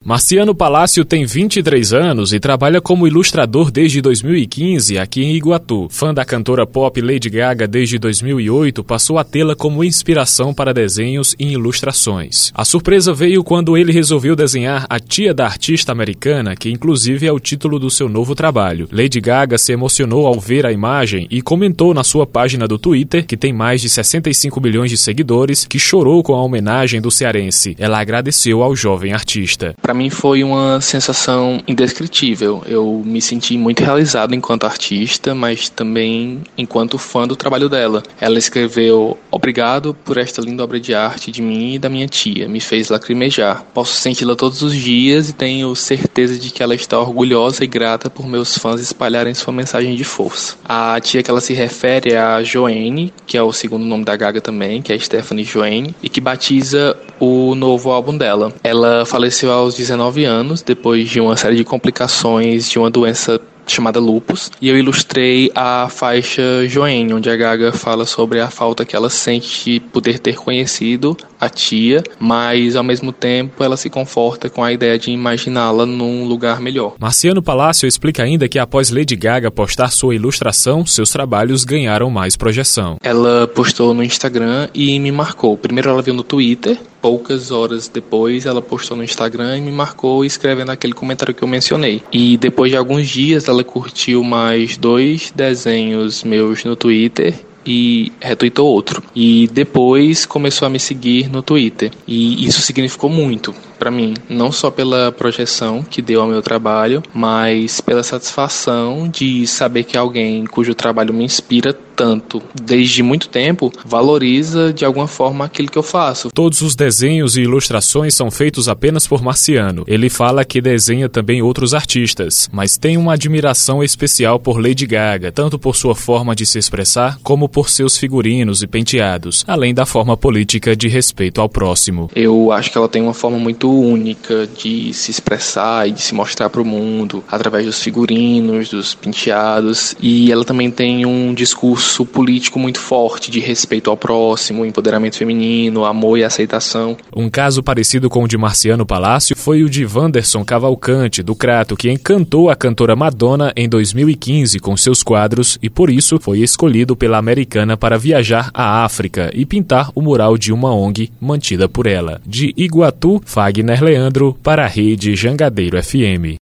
Marciano Palácio tem 23 anos e trabalha como ilustrador desde 2015 aqui em Iguatu. Fã da cantora pop Lady Gaga desde 2008, passou a tê-la como inspiração para desenhos e ilustrações. A surpresa veio quando ele resolveu desenhar a tia da artista americana, que inclusive é o título do seu novo trabalho. Lady Gaga se emocionou ao ver a imagem e comentou na sua página do Twitter, que tem mais de 65 milhões de seguidores, que chorou com a homenagem do cearense. Ela agradeceu ao jovem artista. Para mim foi uma sensação indescritível. Eu me senti muito realizado enquanto artista, mas também enquanto fã do trabalho dela. Ela escreveu: "Obrigado por esta linda obra de arte de mim e da minha tia. Me fez lacrimejar. Posso senti-la todos os dias e tenho certeza de que ela está orgulhosa e grata por meus fãs espalharem sua mensagem de força." A tia que ela se refere é a Joanne, que é o segundo nome da Gaga também, que é Stephanie Joanne, e que batiza o novo álbum dela. Ela faleceu aos 19 anos, depois de uma série de complicações de uma doença chamada lupus, e eu ilustrei a faixa Joanne, onde a Gaga fala sobre a falta que ela sente de poder ter conhecido a tia, mas ao mesmo tempo ela se conforta com a ideia de imaginá-la num lugar melhor. Marciano Palácio explica ainda que após Lady Gaga postar sua ilustração, seus trabalhos ganharam mais projeção. Ela postou no Instagram e me marcou. Primeiro ela viu no Twitter, poucas horas depois ela postou no Instagram e me marcou escrevendo aquele comentário que eu mencionei. E depois de alguns dias ela curtiu mais 2 desenhos meus no Twitter e retweetou outro. E depois começou a me seguir no Twitter. E isso significou muito para mim, não só pela projeção que deu ao meu trabalho, mas pela satisfação de saber que alguém cujo trabalho me inspira tanto, desde muito tempo, valoriza de alguma forma aquilo que eu faço. Todos os desenhos e ilustrações são feitos apenas por Marciano. Ele fala que desenha também outros artistas, mas tem uma admiração especial por Lady Gaga, tanto por sua forma de se expressar, como por seus figurinos e penteados, além da forma política de respeito ao próximo. Eu acho que ela tem uma forma muito única de se expressar e de se mostrar para o mundo, através dos figurinos, dos penteados, e ela também tem um discurso político muito forte de respeito ao próximo, empoderamento feminino, amor e aceitação. Um caso parecido com o de Marciano Palácio foi o de Wanderson Cavalcante, do Crato, que encantou a cantora Madonna em 2015 com seus quadros e por isso foi escolhido pela americana para viajar à África e pintar o mural de uma ONG mantida por ela. De Iguatu, Fagner Leandro para a Rede Jangadeiro FM.